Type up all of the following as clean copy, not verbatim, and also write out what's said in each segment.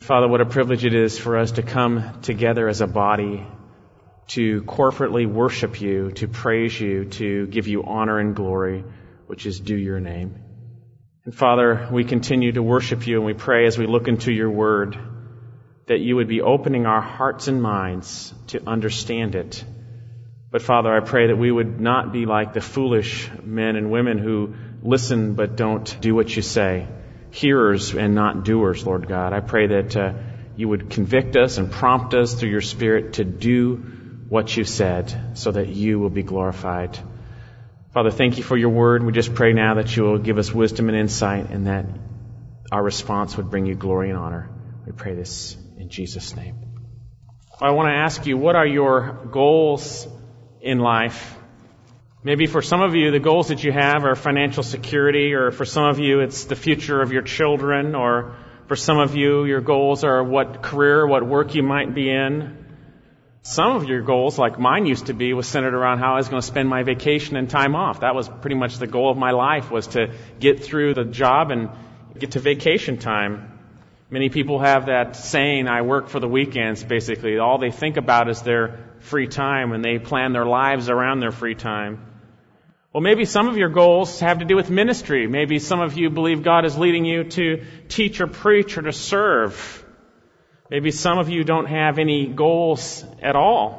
Father, what a privilege it is for us to come together as a body to corporately worship you, to praise you, to give you honor and glory, which is due your name. And Father, we continue to worship you, and we pray as we look into your word that you would be opening our hearts and minds to understand it. But Father, I pray that we would not be like the foolish men and women who listen but don't do what you say. Hearers and not doers, Lord God. I pray that you would convict us and prompt us through your Spirit to do what you said so that you will be glorified. Father, thank you for your word. We just pray now that you will give us wisdom and insight and that our response would bring you glory and honor. We pray this in Jesus' name. I want to ask you, what are your goals in life? Maybe for some of you, the goals that you have are financial security, or for some of you, it's the future of your children, or for some of you, your goals are what career, what work you might be in. Some of your goals, like mine used to be, was centered around how I was going to spend my vacation and time off. That was pretty much the goal of my life, was to get through the job and get to vacation time. Many people have that saying, I work for the weekends, basically. All they think about is their free time, and they plan their lives around their free time. Well, maybe some of your goals have to do with ministry. Maybe some of you believe God is leading you to teach or preach or to serve. Maybe some of you don't have any goals at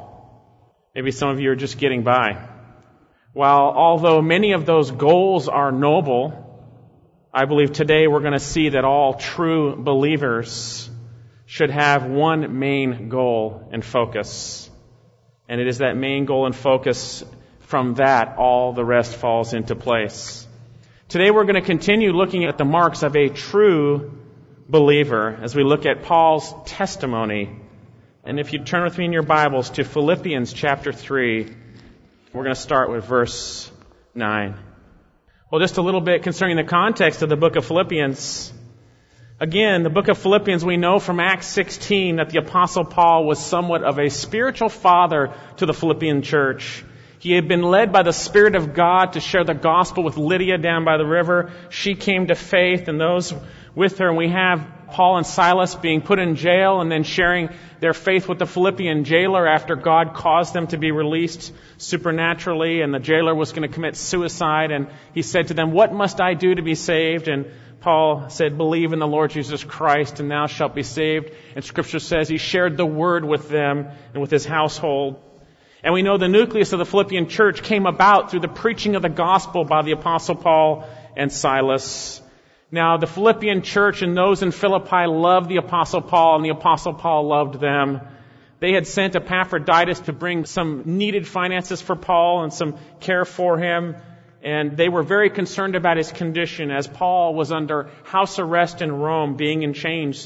all. Maybe some of you are just getting by. While although many of those goals are noble, I believe today we're going to see that all true believers should have one main goal and focus. And it is that main goal and focus. From that, all the rest falls into place. Today we're going to continue looking at the marks of a true believer as we look at Paul's testimony. And if you turn with me in your Bibles to Philippians chapter 3, we're going to start with verse 9. Well, just a little bit concerning the context of the book of Philippians. Again, the book of Philippians, we know from Acts 16 that the Apostle Paul was somewhat of a spiritual father to the Philippian church. He had been led by the Spirit of God to share the gospel with Lydia down by the river. She came to faith, and those with her. And we have Paul and Silas being put in jail and then sharing their faith with the Philippian jailer after God caused them to be released supernaturally. And the jailer was going to commit suicide. And he said to them, "What must I do to be saved?" And Paul said, "Believe in the Lord Jesus Christ, and thou shalt be saved." And Scripture says he shared the word with them and with his household. And we know the nucleus of the Philippian church came about through the preaching of the gospel by the Apostle Paul and Silas. Now, the Philippian church and those in Philippi loved the Apostle Paul, and the Apostle Paul loved them. They had sent Epaphroditus to bring some needed finances for Paul and some care for him. And they were very concerned about his condition as Paul was under house arrest in Rome, being in chains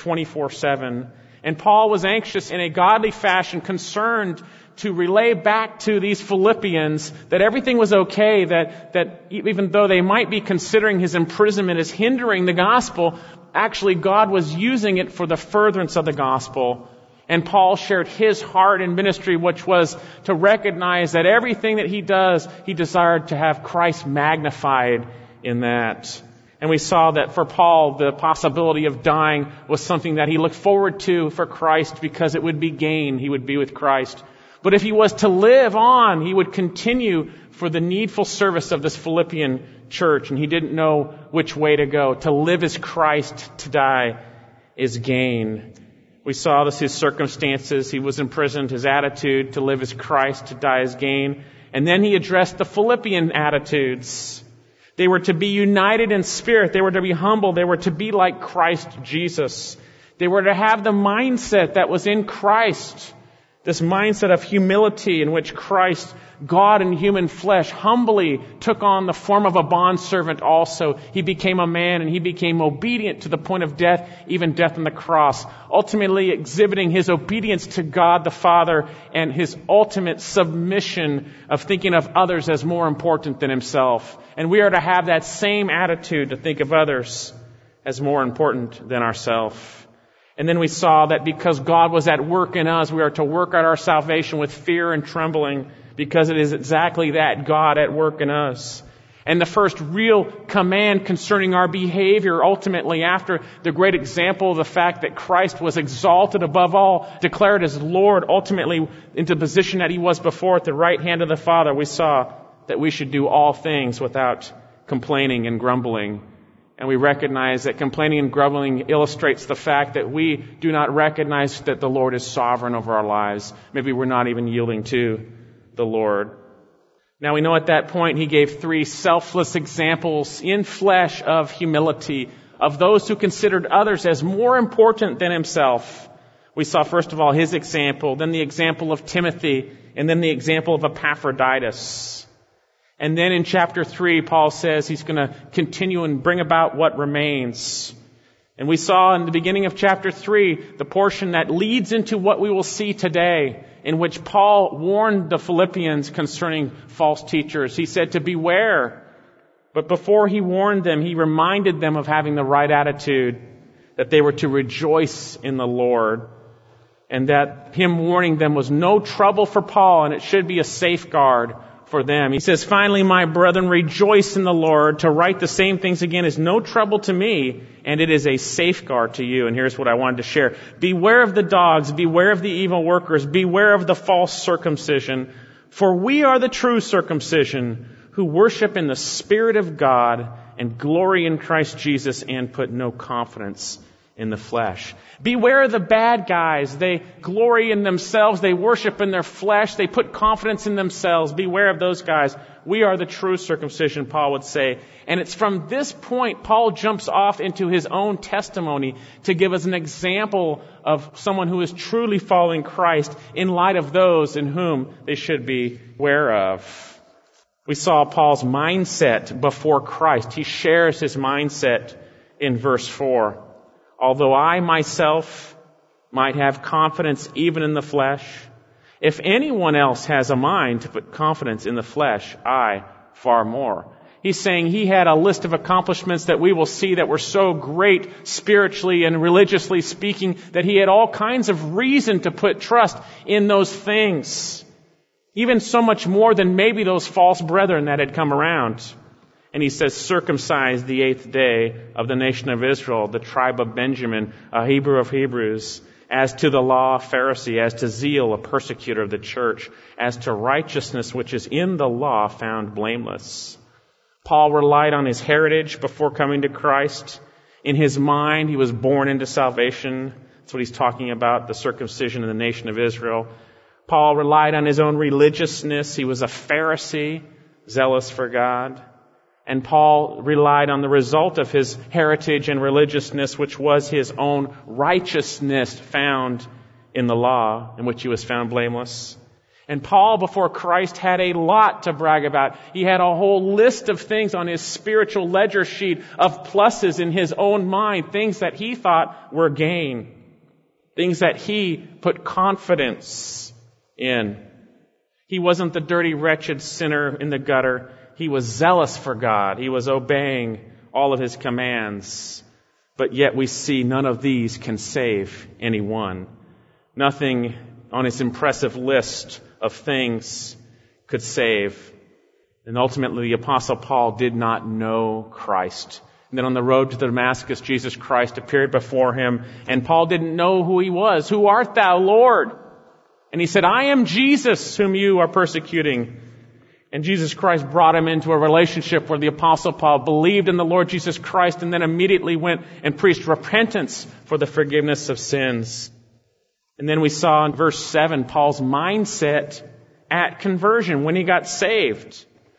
24/7. And Paul was anxious in a godly fashion, concerned to relay back to these Philippians that everything was okay, that even though they might be considering his imprisonment as hindering the gospel, actually God was using it for the furtherance of the gospel. And Paul shared his heart in ministry, which was to recognize that everything that he does, he desired to have Christ magnified in that. And we saw that for Paul, the possibility of dying was something that he looked forward to for Christ because it would be gain. He would be with Christ. But if he was to live on, he would continue for the needful service of this Philippian church. And he didn't know which way to go. To live is Christ, to die is gain. We saw this, his circumstances. He was imprisoned, his attitude, to live is Christ, to die is gain. And then he addressed the Philippian attitudes. They were to be united in spirit. They were to be humble. They were to be like Christ Jesus. They were to have the mindset that was in Christ. This mindset of humility in which Christ, God in human flesh, humbly took on the form of a bondservant also. He became a man and he became obedient to the point of death, even death on the cross, ultimately exhibiting his obedience to God the Father and his ultimate submission of thinking of others as more important than himself. And we are to have that same attitude to think of others as more important than ourselves. And then we saw that because God was at work in us, we are to work out our salvation with fear and trembling, because it is exactly that, God at work in us. And the first real command concerning our behavior, ultimately after the great example of the fact that Christ was exalted above all, declared as Lord, ultimately into the position that He was before at the right hand of the Father, we saw that we should do all things without complaining and grumbling. And we recognize that complaining and grumbling illustrates the fact that we do not recognize that the Lord is sovereign over our lives. Maybe we're not even yielding to the Lord. Now we know at that point He gave 3 selfless examples in flesh of humility, of those who considered others as more important than Himself. We saw first of all His example, then the example of Timothy, and then the example of Epaphroditus. And then in chapter 3, Paul says He's going to continue and bring about what remains. And we saw in the beginning of chapter 3, the portion that leads into what we will see today, in which Paul warned the Philippians concerning false teachers. He said to beware. But before he warned them, he reminded them of having the right attitude, that they were to rejoice in the Lord, and that him warning them was no trouble for Paul, and it should be a safeguard for them. He says, finally, my brethren, rejoice in the Lord. To write the same things again is no trouble to me, and it is a safeguard to you. And here's what I wanted to share. Beware of the dogs, beware of the evil workers, beware of the false circumcision, for we are the true circumcision, who worship in the Spirit of God and glory in Christ Jesus and put no confidence in the flesh. Beware of the bad guys. They glory in themselves. They worship in their flesh. They put confidence in themselves. Beware of those guys. We are the true circumcision, Paul would say. And it's from this point Paul jumps off into his own testimony to give us an example of someone who is truly following Christ in light of those in whom they should be aware of. We saw Paul's mindset before Christ. He shares his mindset in verse 4. Although I myself might have confidence even in the flesh, if anyone else has a mind to put confidence in the flesh, I far more. He's saying he had a list of accomplishments that we will see that were so great spiritually and religiously speaking that he had all kinds of reason to put trust in those things. Even so much more than maybe those false brethren that had come around. And he says, circumcised the 8th day of the nation of Israel, the tribe of Benjamin, a Hebrew of Hebrews, as to the law, a Pharisee, as to zeal, a persecutor of the church, as to righteousness which is in the law, found blameless. Paul relied on his heritage before coming to Christ. In his mind, he was born into salvation. That's what he's talking about, the circumcision of the nation of Israel. Paul relied on his own religiousness. He was a Pharisee, zealous for God. And Paul relied on the result of his heritage and religiousness, which was his own righteousness found in the law, in which he was found blameless. And Paul, before Christ, had a lot to brag about. He had a whole list of things on his spiritual ledger sheet of pluses in his own mind, things that he thought were gain, things that he put confidence in. He wasn't the dirty, wretched sinner in the gutter. He was zealous for God. He was obeying all of His commands. But yet we see none of these can save anyone. Nothing on his impressive list of things could save. And ultimately the Apostle Paul did not know Christ. And then on the road to Damascus, Jesus Christ appeared before him, and Paul didn't know who he was. Who art thou, Lord? And he said, I am Jesus whom you are persecuting. And Jesus Christ brought him into a relationship where the Apostle Paul believed in the Lord Jesus Christ and then immediately went and preached repentance for the forgiveness of sins. And then we saw in verse 7 Paul's mindset at conversion when he got saved.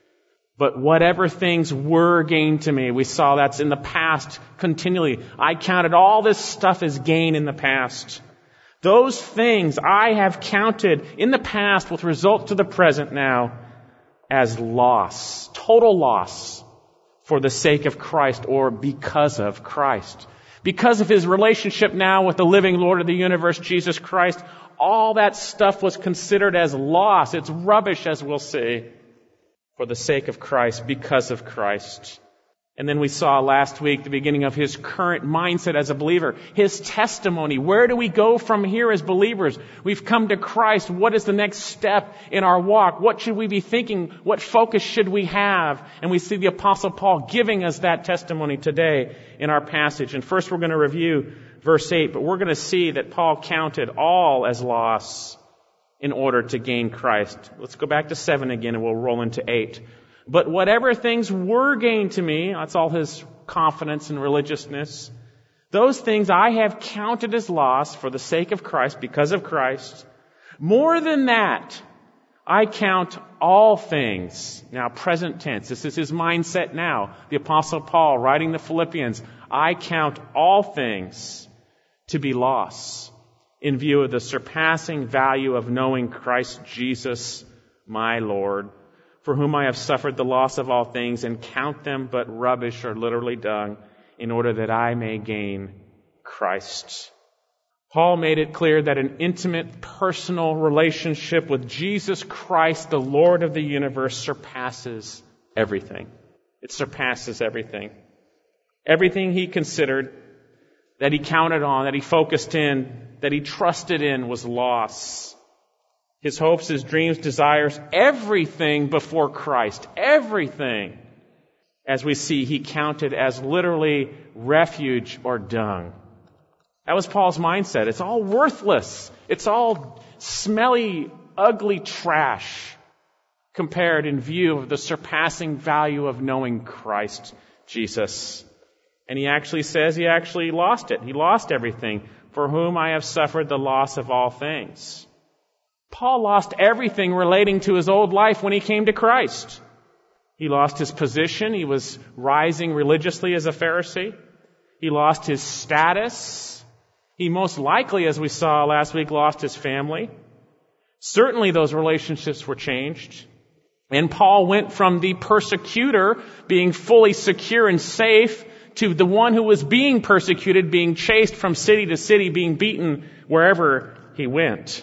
But whatever things were gain to me, we saw that's in the past continually. I counted all this stuff as gain in the past. Those things I have counted in the past with result to the present now as loss, total loss for the sake of Christ or because of Christ. Because of his relationship now with the living Lord of the universe, Jesus Christ, all that stuff was considered as loss. It's rubbish, as we'll see, for the sake of Christ, because of Christ. And then we saw last week the beginning of his current mindset as a believer, his testimony. Where do we go from here as believers? We've come to Christ. What is the next step in our walk? What should we be thinking? What focus should we have? And we see the Apostle Paul giving us that testimony today in our passage. And first we're going to review verse 8, but we're going to see that Paul counted all as loss in order to gain Christ. Let's go back to 7 again and we'll roll into 8. But whatever things were gained to me, that's all his confidence and religiousness, those things I have counted as loss for the sake of Christ, because of Christ. More than that, I count all things. Now, present tense. This is his mindset now. The Apostle Paul writing the Philippians. I count all things to be loss in view of the surpassing value of knowing Christ Jesus, my Lord, for whom I have suffered the loss of all things, and count them but rubbish, or literally dung, in order that I may gain Christ. Paul made it clear that an intimate, personal relationship with Jesus Christ, the Lord of the universe, surpasses everything. It surpasses everything. Everything he considered, that he counted on, that he focused in, that he trusted in, was loss. His hopes, his dreams, desires, everything before Christ, everything, as we see, he counted as literally refuge or dung. That was Paul's mindset. It's all worthless. It's all smelly, ugly trash compared in view of the surpassing value of knowing Christ Jesus. And he actually says he actually lost it. He lost everything. For whom I have suffered the loss of all things. Paul lost everything relating to his old life when he came to Christ. He lost his position. He was rising religiously as a Pharisee. He lost his status. He most likely, as we saw last week, lost his family. Certainly those relationships were changed. And Paul went from the persecutor being fully secure and safe to the one who was being persecuted, being chased from city to city, being beaten wherever he went.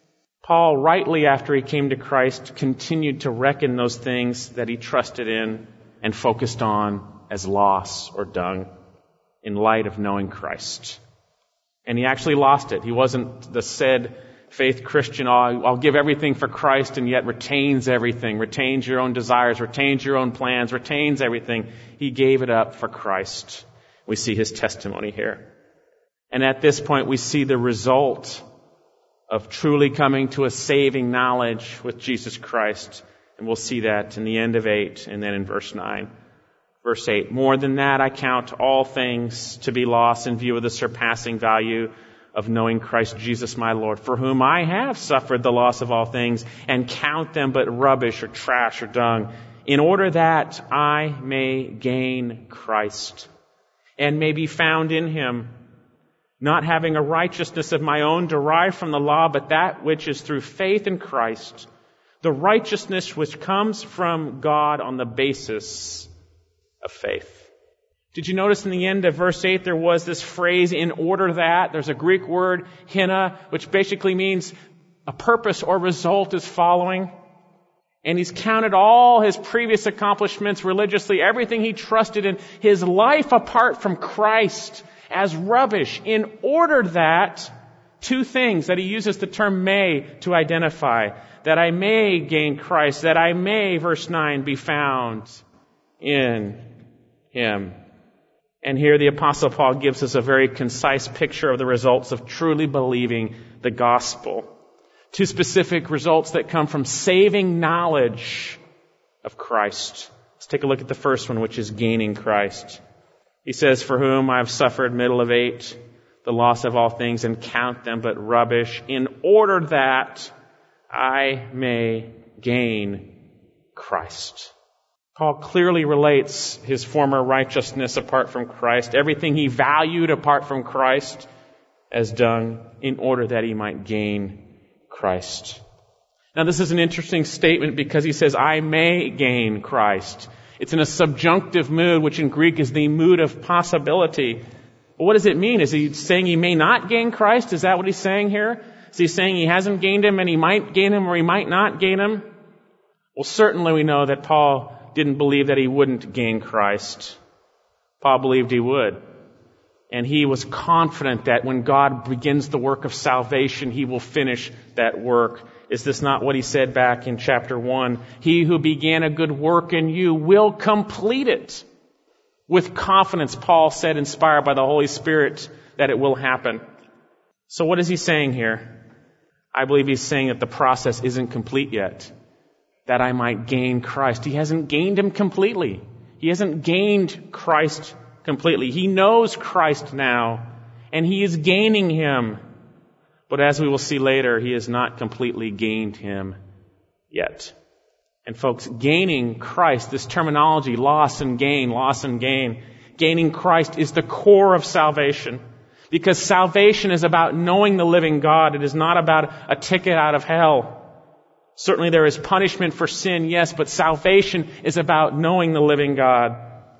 Paul, rightly after he came to Christ, continued to reckon those things that he trusted in and focused on as loss or dung in light of knowing Christ. And he actually lost it. He wasn't the said faith Christian, I'll give everything for Christ, and yet retains everything, retains your own desires, retains your own plans, retains everything. He gave it up for Christ. We see his testimony here. And at this point, we see the result of truly coming to a saving knowledge with Jesus Christ. And we'll see that in the end of 8 and then in verse 9. Verse 8, more than that, I count all things to be lost in view of the surpassing value of knowing Christ Jesus my Lord, for whom I have suffered the loss of all things, and count them but rubbish or trash or dung, in order that I may gain Christ, and may be found in him, not having a righteousness of my own derived from the law, but that which is through faith in Christ, the righteousness which comes from God on the basis of faith. Did you notice in the end of verse 8 there was this phrase, in order that? There's a Greek word, hina, which basically means a purpose or result is following. And he's counted all his previous accomplishments religiously, everything he trusted in, his life apart from Christ, as rubbish, in order that, two things that he uses the term may to identify, that I may gain Christ, that I may, verse 9, be found in him. And here the Apostle Paul gives us a very concise picture of the results of truly believing the gospel. Two specific results that come from saving knowledge of Christ. Let's take a look at the first one, which is gaining Christ. He says, for whom I have suffered, middle of 8, the loss of all things, and count them but rubbish, in order that I may gain Christ. Paul clearly relates his former righteousness apart from Christ, everything he valued apart from Christ, as dung, in order that he might gain Christ. Now this is an interesting statement because he says, I may gain Christ. It's in a subjunctive mood, which in Greek is the mood of possibility. But what does it mean? Is he saying he may not gain Christ? Is that what he's saying here? Is he saying he hasn't gained him and he might gain him or he might not gain him? Well, certainly we know that Paul didn't believe that he wouldn't gain Christ. Paul believed he would. And he was confident that when God begins the work of salvation, he will finish that work. Is this not what he said back in chapter 1? He who began a good work in you will complete it. With confidence, Paul said, inspired by the Holy Spirit, that it will happen. So what is he saying here? I believe he's saying that the process isn't complete yet. That I might gain Christ. He hasn't gained him completely. He hasn't gained Christ completely. He knows Christ now, and he is gaining him. But as we will see later, he has not completely gained him yet. And folks, gaining Christ, this terminology, loss and gain, gaining Christ is the core of salvation. Because salvation is about knowing the living God. It is not about a ticket out of hell. Certainly there is punishment for sin, yes, but salvation is about knowing the living God.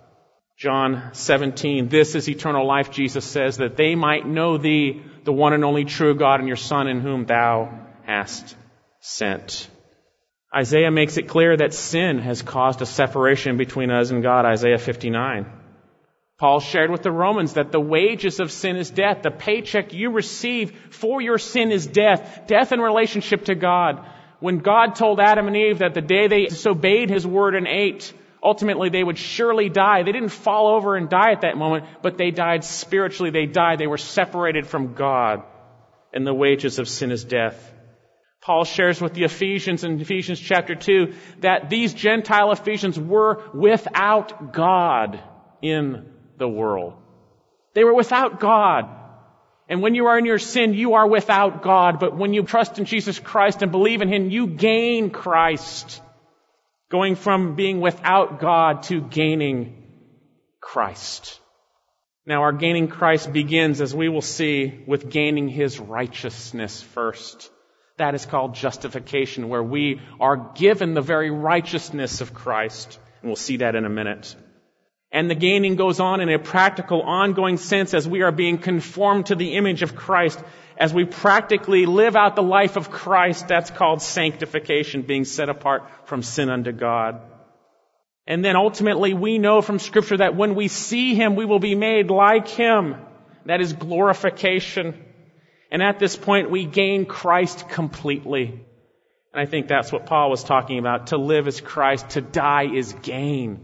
John 17, this is eternal life, Jesus says, that they might know thee, the one and only true God, and your Son in whom thou hast sent. Isaiah makes it clear that sin has caused a separation between us and God, Isaiah 59. Paul shared with the Romans that the wages of sin is death. The paycheck you receive for your sin is death. Death in relationship to God. When God told Adam and Eve that the day they disobeyed his word and ate, ultimately they would surely die. They didn't fall over and die at that moment, but they died spiritually. They died. They were separated from God. And the wages of sin is death. Paul shares with the Ephesians in Ephesians chapter 2 that these Gentile Ephesians were without God in the world. They were without God. And when you are in your sin, you are without God. But when you trust in Jesus Christ and believe in him, you gain Christ. Going from being without God to gaining Christ. Now, our gaining Christ begins, as we will see, with gaining his righteousness first. That is called justification, where we are given the very righteousness of Christ. And we'll see that in a minute. And the gaining goes on in a practical, ongoing sense as we are being conformed to the image of Christ. As we practically live out the life of Christ, that's called sanctification, being set apart from sin unto God. And then ultimately we know from Scripture that when we see him, we will be made like him. That is glorification. And at this point, we gain Christ completely. And I think that's what Paul was talking about. To live is Christ, to die is gain.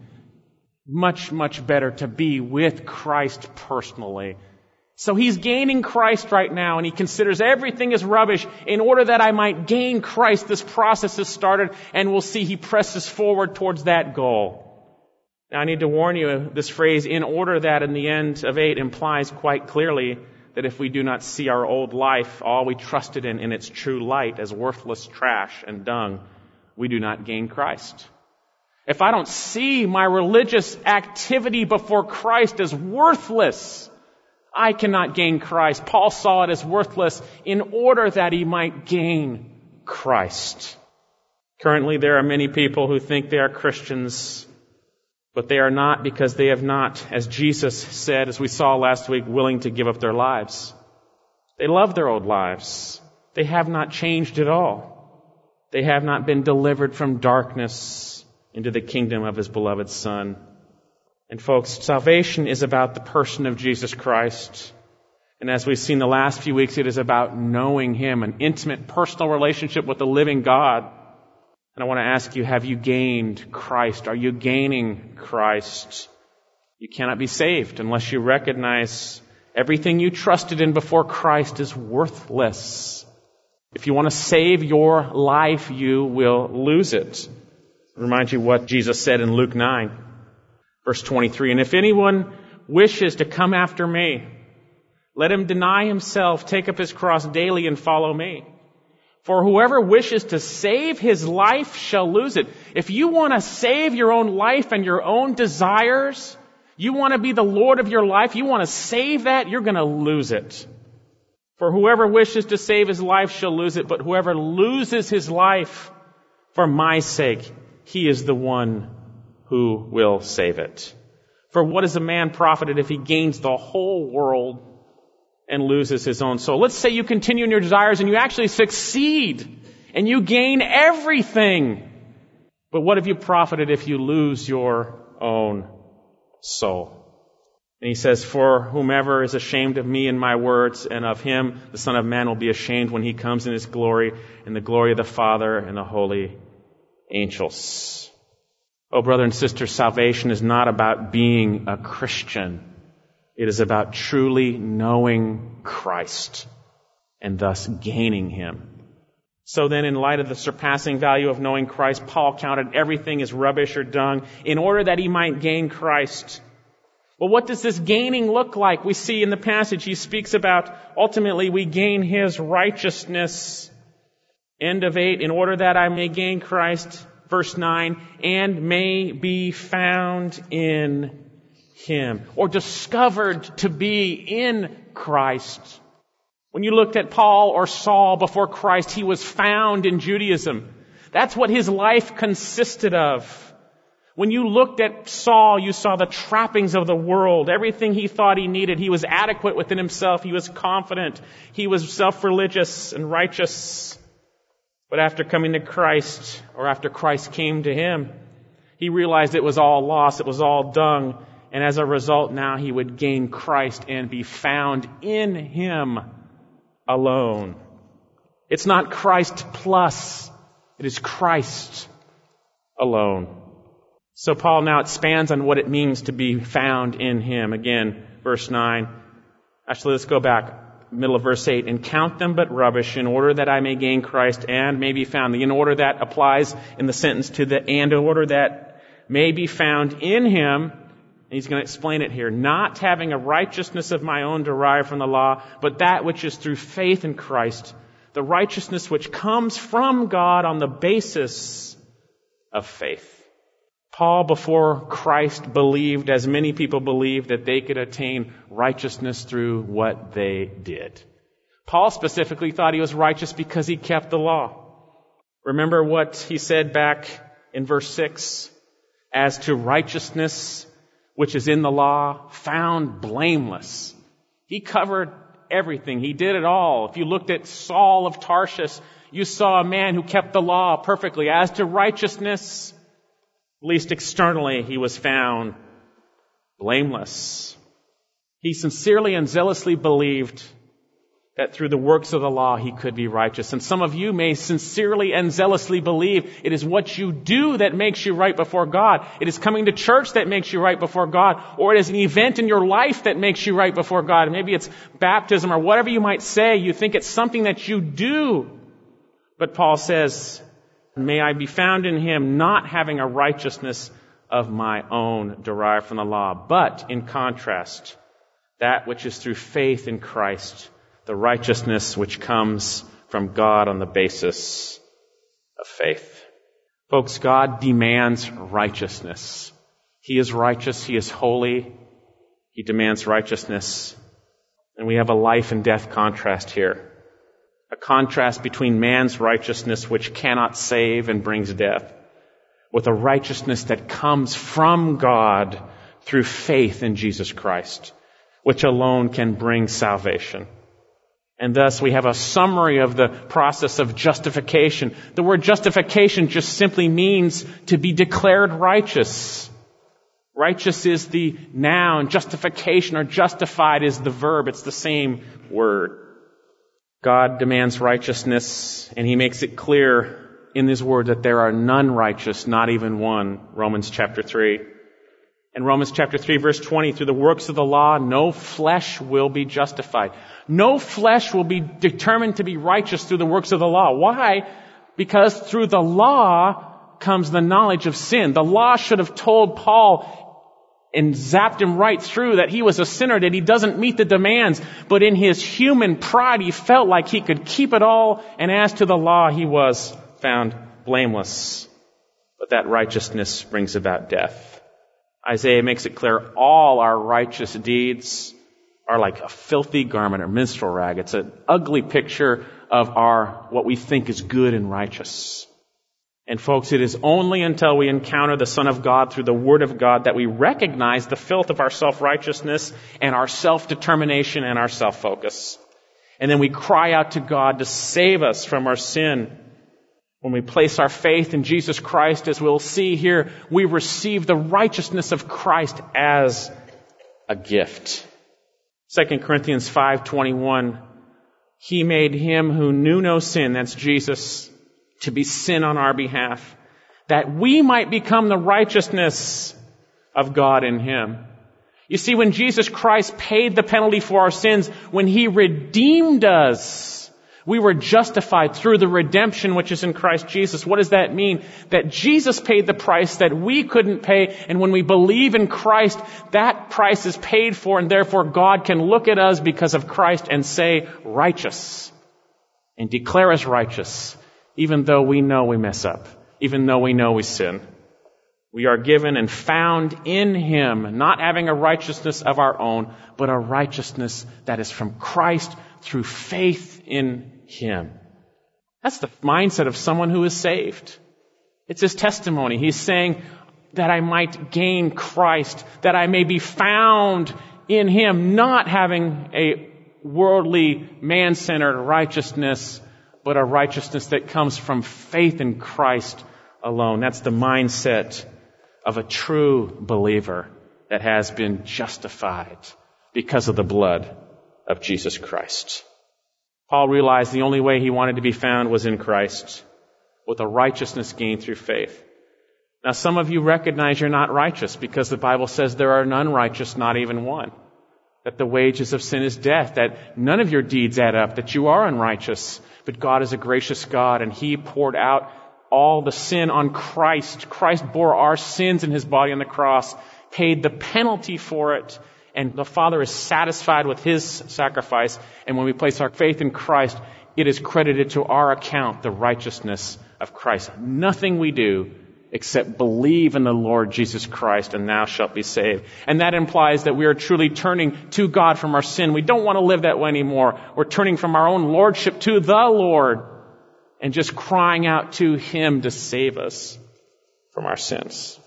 Much, much better to be with Christ personally. So he's gaining Christ right now, and he considers everything as rubbish in order that I might gain Christ. This process has started, and we'll see he presses forward towards that goal. Now, I need to warn you, this phrase, in order that, in the end of 8, implies quite clearly that if we do not see our old life, all we trusted in its true light, as worthless trash and dung, we do not gain Christ. If I don't see my religious activity before Christ as worthless, I cannot gain Christ. Paul saw it as worthless in order that he might gain Christ. Currently, there are many people who think they are Christians, but they are not because they have not, as Jesus said, as we saw last week, willing to give up their lives. They love their old lives. They have not changed at all. They have not been delivered from darkness into the kingdom of his beloved Son. And folks, salvation is about the person of Jesus Christ. And as we've seen the last few weeks, it is about knowing him, an intimate personal relationship with the living God. And I want to ask you, have you gained Christ? Are you gaining Christ? You cannot be saved unless you recognize everything you trusted in before Christ is worthless. If you want to save your life, you will lose it. Remind you what Jesus said in Luke 9, verse 23. And if anyone wishes to come after me, let him deny himself, take up his cross daily and follow me. For whoever wishes to save his life shall lose it. If you want to save your own life and your own desires, you want to be the Lord of your life, you want to save that, you're going to lose it. For whoever wishes to save his life shall lose it, but whoever loses his life for my sake, he is the one who will save it. For what is a man profited if he gains the whole world and loses his own soul? Let's say you continue in your desires and you actually succeed and you gain everything. But what have you profited if you lose your own soul? And he says, for whomever is ashamed of me and my words, and of him, the Son of Man will be ashamed when he comes in his glory, and the glory of the Father and the holy angels. Oh, brother and sister, salvation is not about being a Christian. It is about truly knowing Christ and thus gaining him. So then, in light of the surpassing value of knowing Christ, Paul counted everything as rubbish or dung in order that he might gain Christ. Well, what does this gaining look like? We see in the passage he speaks about, ultimately, we gain his righteousness. End of 8, in order that I may gain Christ, verse 9, and may be found in him, or discovered to be in Christ. When you looked at Paul or Saul before Christ, he was found in Judaism. That's what his life consisted of. When you looked at Saul, you saw the trappings of the world, everything he thought he needed. He was adequate within himself. He was confident. He was self-religious and righteous. But after coming to Christ, or after Christ came to him, he realized it was all loss. It was all dung. And as a result, now he would gain Christ and be found in him alone. It's not Christ plus. It is Christ alone. So Paul now expands on what it means to be found in him. Again, verse 9. Actually, let's go back, middle of verse 8. And count them but rubbish in order that I may gain Christ and may be found. The in order that applies in the sentence to the and order that may be found in him. And he's going to explain it here. Not having a righteousness of my own derived from the law, but that which is through faith in Christ. The righteousness which comes from God on the basis of faith. Paul, before Christ, believed, as many people believe, that they could attain righteousness through what they did. Paul specifically thought he was righteous because he kept the law. Remember what he said back in verse 6? As to righteousness which is in the law, found blameless. He covered everything. He did it all. If you looked at Saul of Tarshish, you saw a man who kept the law perfectly. As to righteousness, at least externally, he was found blameless. He sincerely and zealously believed that through the works of the law he could be righteous. And some of you may sincerely and zealously believe it is what you do that makes you right before God. It is coming to church that makes you right before God. Or it is an event in your life that makes you right before God. Maybe it's baptism or whatever you might say. You think it's something that you do. But Paul says, may I be found in him, not having a righteousness of my own derived from the law, but in contrast, that which is through faith in Christ, the righteousness which comes from God on the basis of faith. Folks, God demands righteousness. He is righteous. He is holy. He demands righteousness. And we have a life and death contrast here. A contrast between man's righteousness, which cannot save and brings death, with a righteousness that comes from God through faith in Jesus Christ, which alone can bring salvation. And thus we have a summary of the process of justification. The word justification just simply means to be declared righteous. Righteous is the noun. Justification or justified is the verb. It's the same word. God demands righteousness, and he makes it clear in his word that there are none righteous, not even one. Romans chapter 3. In Romans chapter 3, verse 20, through the works of the law, no flesh will be justified. No flesh will be determined to be righteous through the works of the law. Why? Because through the law comes the knowledge of sin. The law should have told Paul and zapped him right through that he was a sinner, that he doesn't meet the demands. But in his human pride, he felt like he could keep it all. And as to the law, he was found blameless. But that righteousness brings about death. Isaiah makes it clear all our righteous deeds are like a filthy garment or minstrel rag. It's an ugly picture of what we think is good and righteous. And folks, it is only until we encounter the Son of God through the Word of God that we recognize the filth of our self-righteousness and our self-determination and our self-focus. And then we cry out to God to save us from our sin. When we place our faith in Jesus Christ, as we'll see here, we receive the righteousness of Christ as a gift. 2 Corinthians 5:21, He made Him who knew no sin, that's Jesus, to be sin on our behalf, that we might become the righteousness of God in Him. You see, when Jesus Christ paid the penalty for our sins, when He redeemed us, we were justified through the redemption which is in Christ Jesus. What does that mean? That Jesus paid the price that we couldn't pay, and when we believe in Christ, that price is paid for, and therefore God can look at us because of Christ and say, righteous, and declare us righteous, even though we know we mess up, even though we know we sin. We are given and found in Him, not having a righteousness of our own, but a righteousness that is from Christ through faith in Him. That's the mindset of someone who is saved. It's his testimony. He's saying that I might gain Christ, that I may be found in Him, not having a worldly, man-centered righteousness, but a righteousness that comes from faith in Christ alone. That's the mindset of a true believer that has been justified because of the blood of Jesus Christ. Paul realized the only way he wanted to be found was in Christ, with a righteousness gained through faith. Now, some of you recognize you're not righteous because the Bible says there are none righteous, not even one. That the wages of sin is death, that none of your deeds add up, that you are unrighteous. But God is a gracious God, and He poured out all the sin on Christ. Christ bore our sins in His body on the cross, paid the penalty for it, and the Father is satisfied with His sacrifice. And when we place our faith in Christ, it is credited to our account the righteousness of Christ. Nothing we do except believe in the Lord Jesus Christ, and thou shalt be saved. And that implies that we are truly turning to God from our sin. We don't want to live that way anymore. We're turning from our own lordship to the Lord and just crying out to Him to save us from our sins.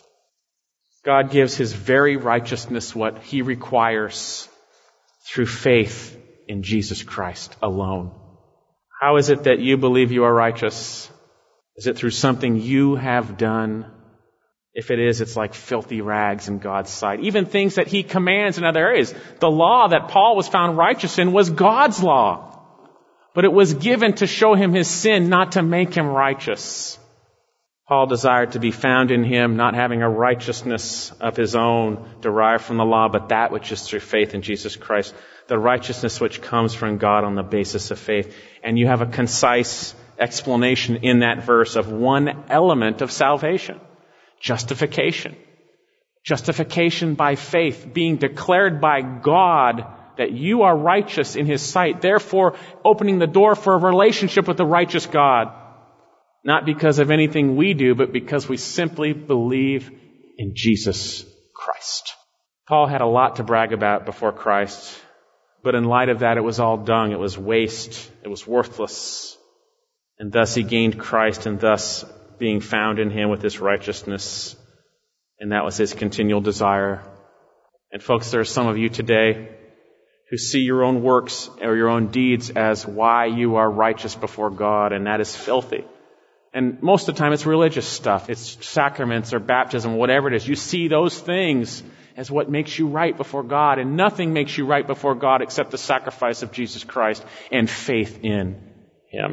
God gives His very righteousness what He requires through faith in Jesus Christ alone. How is it that you believe you are righteous? Is it through something you have done? If it is, it's like filthy rags in God's sight. Even things that He commands in other areas. The law that Paul was found righteous in was God's law. But it was given to show him his sin, not to make him righteous. Paul desired to be found in Him, not having a righteousness of his own derived from the law, but that which is through faith in Jesus Christ. The righteousness which comes from God on the basis of faith. And you have a concise explanation in that verse of one element of salvation. Justification. Justification by faith, being declared by God that you are righteous in His sight, therefore opening the door for a relationship with the righteous God. Not because of anything we do, but because we simply believe in Jesus Christ. Paul had a lot to brag about before Christ, but in light of that, it was all dung, it was waste, it was worthless. And thus he gained Christ, and thus being found in Him with His righteousness. And that was his continual desire. And folks, there are some of you today who see your own works or your own deeds as why you are righteous before God, and that is filthy. And most of the time it's religious stuff. It's sacraments or baptism, whatever it is. You see those things as what makes you right before God, and nothing makes you right before God except the sacrifice of Jesus Christ and faith in Him.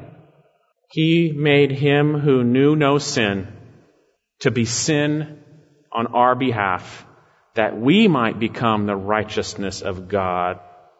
He made Him who knew no sin to be sin on our behalf, that we might become the righteousness of God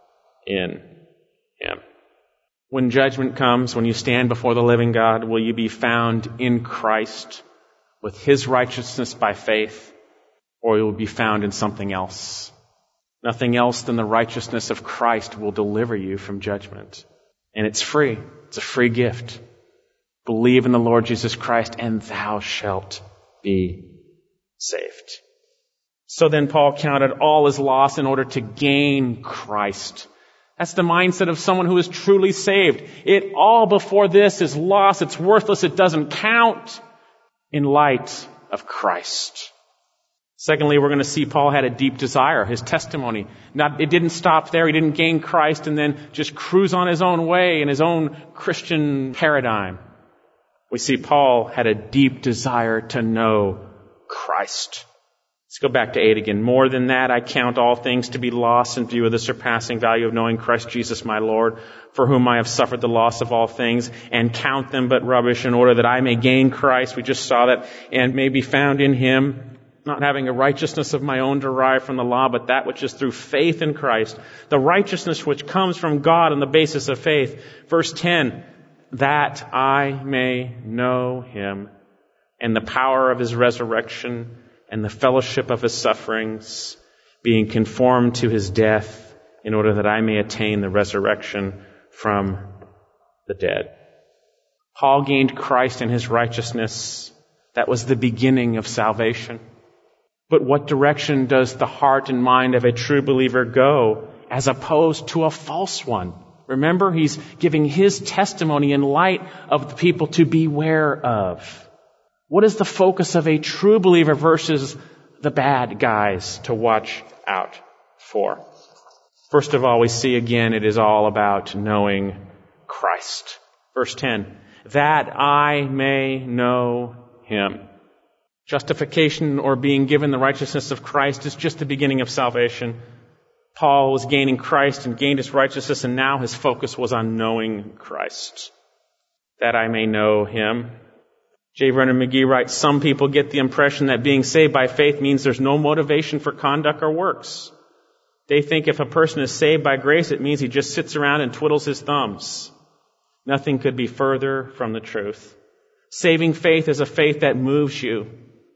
in Him. When judgment comes, when you stand before the living God, will you be found in Christ with His righteousness by faith, or you will be found in something else? Nothing else than the righteousness of Christ will deliver you from judgment. And it's free. It's a free gift. Believe in the Lord Jesus Christ, and thou shalt be saved. So then Paul counted all as loss in order to gain Christ. That's the mindset of someone who is truly saved. It all before this is lost. It's worthless. It doesn't count in light of Christ. Secondly, we're going to see Paul had a deep desire, his testimony. It didn't stop there. He didn't gain Christ and then just cruise on his own way in his own Christian paradigm. We see Paul had a deep desire to know Christ. Let's go back to 8 again. More than that, I count all things to be lost in view of the surpassing value of knowing Christ Jesus my Lord, for whom I have suffered the loss of all things, and count them but rubbish in order that I may gain Christ. We just saw that, and may be found in Him, not having a righteousness of my own derived from the law, but that which is through faith in Christ, the righteousness which comes from God on the basis of faith. Verse 10, that I may know Him, and the power of His resurrection, and the fellowship of His sufferings, being conformed to His death, in order that I may attain the resurrection from the dead. Paul gained Christ and His righteousness. That was the beginning of salvation. But what direction does the heart and mind of a true believer go as opposed to a false one? Remember, he's giving his testimony in light of the people to beware of. What is the focus of a true believer versus the bad guys to watch out for? First of all, we see again it is all about knowing Christ. Verse 10, that I may know Him. Justification or being given the righteousness of Christ is just the beginning of salvation. Paul was gaining Christ and gained his righteousness, and now his focus was on knowing Christ. That I may know Him. J. Vernon McGee writes, some people get the impression that being saved by faith means there's no motivation for conduct or works. They think if a person is saved by grace, it means he just sits around and twiddles his thumbs. Nothing could be further from the truth. Saving faith is a faith that moves you.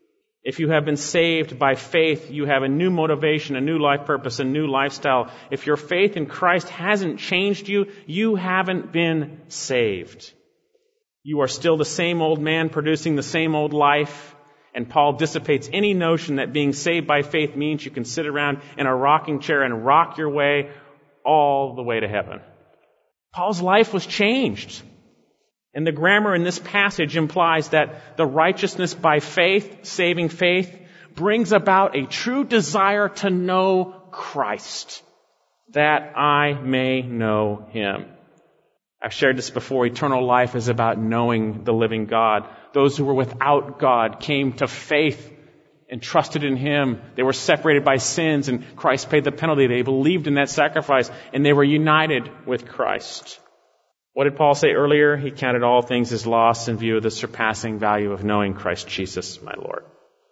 If you have been saved by faith, you have a new motivation, a new life purpose, a new lifestyle. If your faith in Christ hasn't changed you, you haven't been saved. You are still the same old man producing the same old life. And Paul dissipates any notion that being saved by faith means you can sit around in a rocking chair and rock your way all the way to heaven. Paul's life was changed. And the grammar in this passage implies that the righteousness by faith, saving faith, brings about a true desire to know Christ, that I may know Him. I've shared this before. Eternal life is about knowing the living God. Those who were without God came to faith and trusted in Him. They were separated by sins, and Christ paid the penalty. They believed in that sacrifice, and they were united with Christ. What did Paul say earlier? He counted all things as loss in view of the surpassing value of knowing Christ Jesus, my Lord.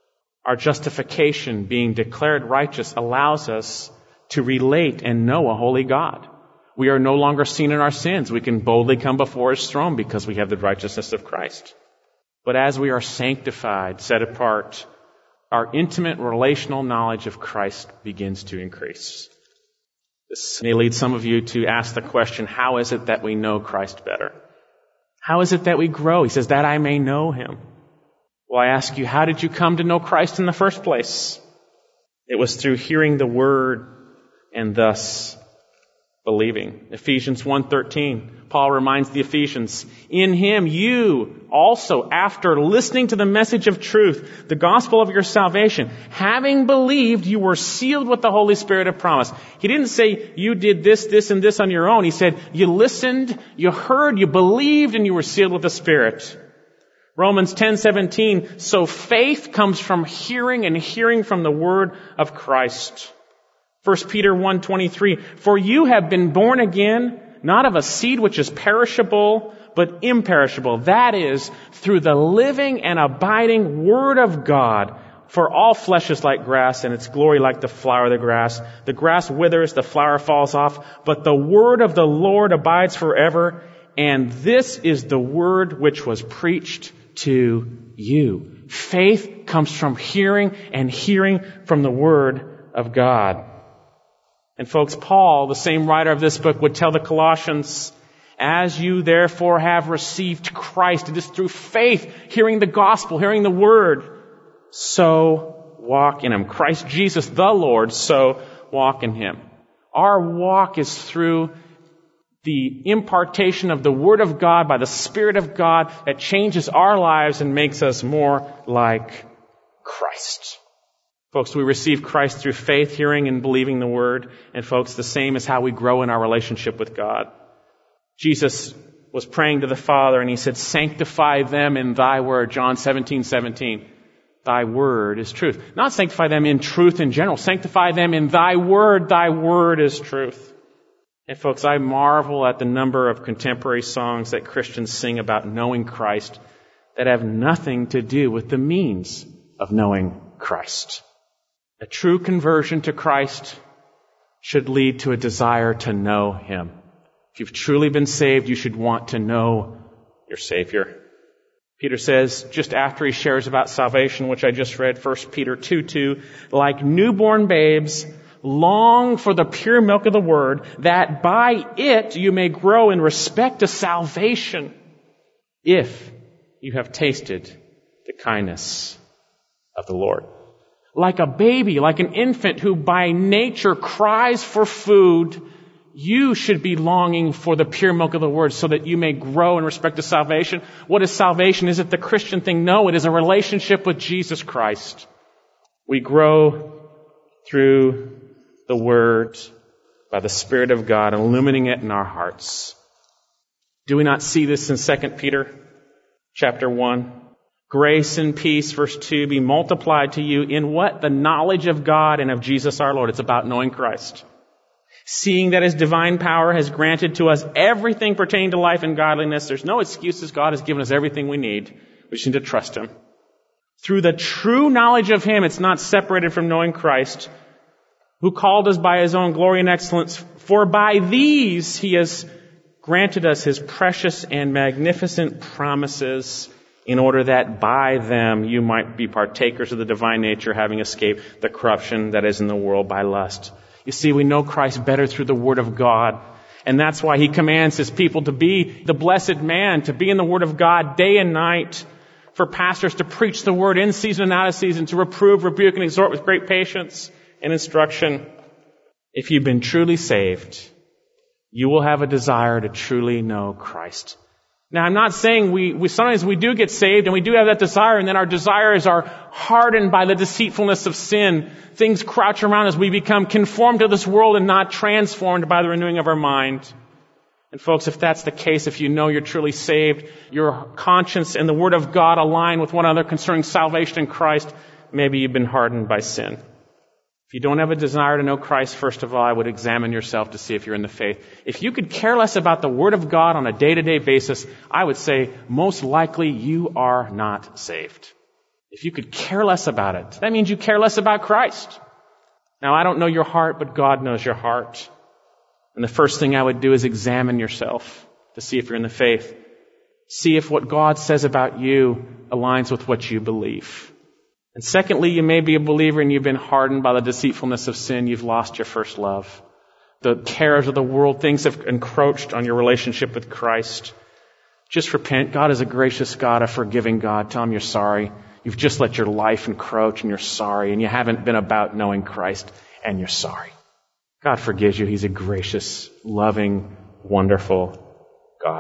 Our justification, being declared righteous, allows us to relate and know a holy God. We are no longer seen in our sins. We can boldly come before His throne because we have the righteousness of Christ. But as we are sanctified, set apart, our intimate relational knowledge of Christ begins to increase. This may lead some of you to ask the question, how is it that we know Christ better? How is it that we grow? He says, that I may know Him. Well, I ask you, how did you come to know Christ in the first place? It was through hearing the Word and thus believing. Ephesians 1:13, Paul reminds the Ephesians, in Him you also, after listening to the message of truth, the gospel of your salvation, having believed, you were sealed with the Holy Spirit of promise. He didn't say you did this, this, and this on your own. He said you listened, you heard, you believed, and you were sealed with the Spirit. Romans 10:17, so faith comes from hearing, and hearing from the word of Christ. 1 Peter 1:23, for you have been born again, not of a seed which is perishable, but imperishable. That is, through the living and abiding Word of God. For all flesh is like grass, and its glory like the flower of the grass. The grass withers, the flower falls off, but the Word of the Lord abides forever. And this is the Word which was preached to you. Faith comes from hearing, and hearing from the Word of God. And folks, Paul, the same writer of this book, would tell the Colossians, as you therefore have received Christ, it is through faith, hearing the gospel, hearing the word, so walk in Him. Christ Jesus, the Lord, so walk in Him. Our walk is through the impartation of the Word of God by the Spirit of God that changes our lives and makes us more like Christ. Folks, we receive Christ through faith, hearing, and believing the Word. And folks, the same is how we grow in our relationship with God. Jesus was praying to the Father, and He said, sanctify them in Thy Word, John 17:17. Thy word is truth. Not sanctify them in truth in general. Sanctify them in thy word. Thy word is truth. And folks, I marvel at the number of contemporary songs that Christians sing about knowing Christ that have nothing to do with the means of knowing Christ. A true conversion to Christ should lead to a desire to know Him. If you've truly been saved, you should want to know your Savior. Peter says, just after he shares about salvation, which I just read, 1 Peter 2:2, like newborn babes, long for the pure milk of the word, that by it you may grow in respect to salvation, if you have tasted the kindness of the Lord. Like a baby, like an infant who by nature cries for food, you should be longing for the pure milk of the word so that you may grow in respect to salvation. What is salvation? Is it the Christian thing? No, it is a relationship with Jesus Christ. We grow through the word by the Spirit of God, illuminating it in our hearts. Do we not see this in 2 Peter chapter 1? Grace and peace, verse 2, be multiplied to you in what? The knowledge of God and of Jesus our Lord. It's about knowing Christ. Seeing that His divine power has granted to us everything pertaining to life and godliness. There's no excuses. God has given us everything we need. We just need to trust Him. Through the true knowledge of Him, it's not separated from knowing Christ, who called us by His own glory and excellence. For by these He has granted us His precious and magnificent promises, in order that by them you might be partakers of the divine nature, having escaped the corruption that is in the world by lust. You see, we know Christ better through the Word of God. And that's why He commands His people to be the blessed man, to be in the Word of God day and night, for pastors to preach the Word in season and out of season, to reprove, rebuke, and exhort with great patience and instruction. If you've been truly saved, you will have a desire to truly know Christ. Now, I'm not saying we sometimes we do get saved and we do have that desire, and then our desires are hardened by the deceitfulness of sin. Things crouch around us. We become conformed to this world and not transformed by the renewing of our mind. And folks, if that's the case, if you know you're truly saved, your conscience and the Word of God align with one another concerning salvation in Christ, maybe you've been hardened by sin. If you don't have a desire to know Christ, first of all, I would examine yourself to see if you're in the faith. If you could care less about the Word of God on a day-to-day basis, I would say most likely you are not saved. If you could care less about it, that means you care less about Christ. Now, I don't know your heart, but God knows your heart. And the first thing I would do is examine yourself to see if you're in the faith. See if what God says about you aligns with what you believe. And secondly, you may be a believer and you've been hardened by the deceitfulness of sin. You've lost your first love. The cares of the world, things have encroached on your relationship with Christ. Just repent. God is a gracious God, a forgiving God. Tell Him you're sorry. You've just let your life encroach and you're sorry. And you haven't been about knowing Christ and you're sorry. God forgives you. He's a gracious, loving, wonderful God.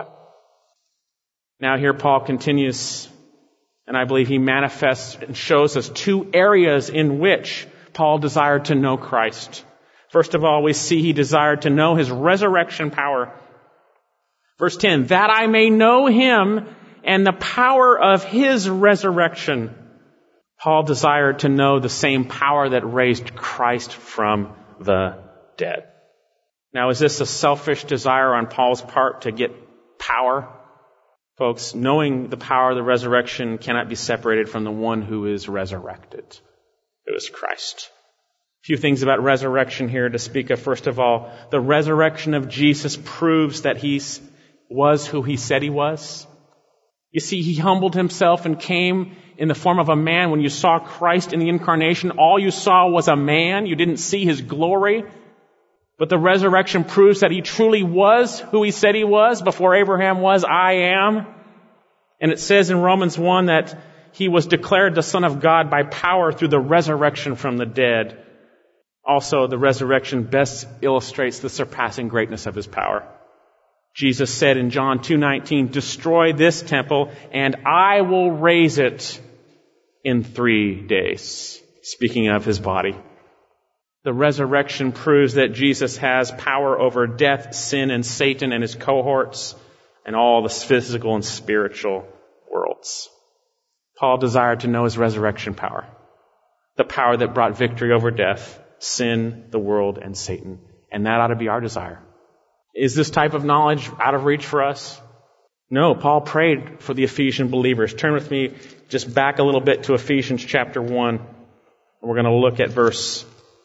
Now here Paul continues. And I believe he manifests and shows us two areas in which Paul desired to know Christ. First of all, we see he desired to know His resurrection power. Verse 10, that I may know Him and the power of His resurrection. Paul desired to know the same power that raised Christ from the dead. Now, is this a selfish desire on Paul's part to get power? Folks, knowing the power of the resurrection cannot be separated from the one who is resurrected. It was Christ. A few things about resurrection here to speak of. First of all, the resurrection of Jesus proves that He was who He said He was. You see, He humbled Himself and came in the form of a man. When you saw Christ in the incarnation, all you saw was a man. You didn't see His glory. But the resurrection proves that He truly was who He said He was. Before Abraham was, I am. And it says in Romans 1 that He was declared the Son of God by power through the resurrection from the dead. Also, the resurrection best illustrates the surpassing greatness of His power. Jesus said in John 2:19, destroy this temple and I will raise it in 3 days. Speaking of His body. The resurrection proves that Jesus has power over death, sin, and Satan and his cohorts and all the physical and spiritual worlds. Paul desired to know his resurrection power, the power that brought victory over death, sin, the world, and Satan. And that ought to be our desire. Is this type of knowledge out of reach for us? No, Paul prayed for the Ephesian believers. Turn with me just back a little bit to Ephesians chapter 1. We're going to look at verse